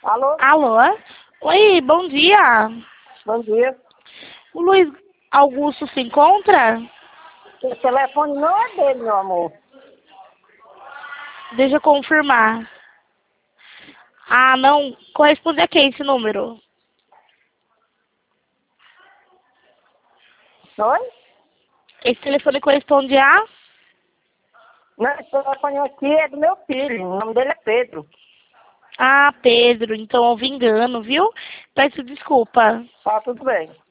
Alô? Alô? Oi, bom dia. Bom dia. O Luiz Augusto se encontra? O telefone não é dele, meu amor. Deixa eu confirmar. Ah, não. Corresponde a quem esse número? Oi? Esse telefone corresponde a? Não, esse telefone aqui é do meu filho. O nome dele é Pedro. Ah, Pedro. Então houve engano, viu? Peço desculpa. Tá, tudo bem.